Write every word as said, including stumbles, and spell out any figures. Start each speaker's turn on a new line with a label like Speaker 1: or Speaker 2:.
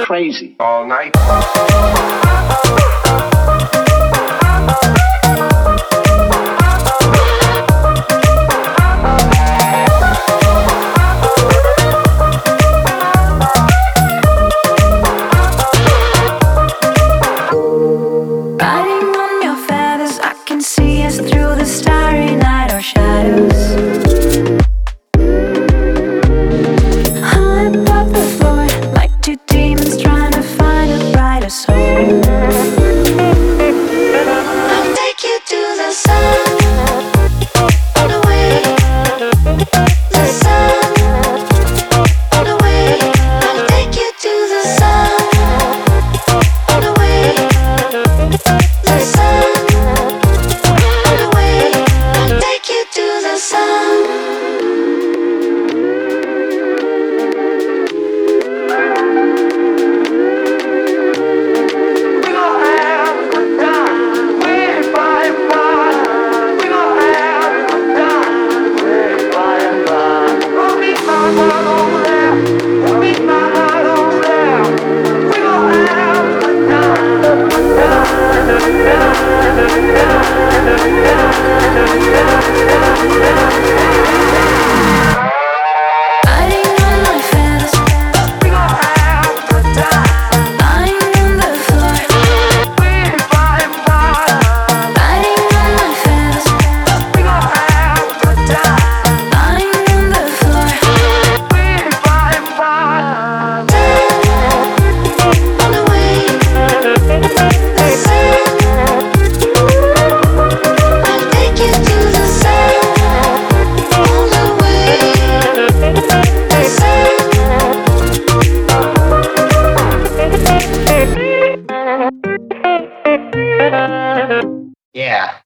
Speaker 1: crazy.
Speaker 2: All night.
Speaker 3: Riding on your feathers, I can see us through the starry night or shadows. High above the floor, like two demons trying to find a brighter soul. I'll take you to the sun, all the way. The sun, all the way. I'll take you to the sun, all the way. The sun, all the way. I'll take you to the sun.
Speaker 2: We gon' have a good time. Way by and by. We gon' have a good time. Way by and by. Go meet my heart over there. Go meet my heart over there. We gon' have a good time. Good time. Good time. Good time.
Speaker 3: Riding on my feathers,
Speaker 2: We gon' have a good time.
Speaker 3: lying on the floor.
Speaker 2: Way by and by.
Speaker 3: Riding on my feathers,
Speaker 2: We gon' have a good time.
Speaker 3: lying on the floor.
Speaker 2: Way by and by.
Speaker 3: On the way, the sun. I'll take you to the sun. On the way, the sun.
Speaker 2: Yeah.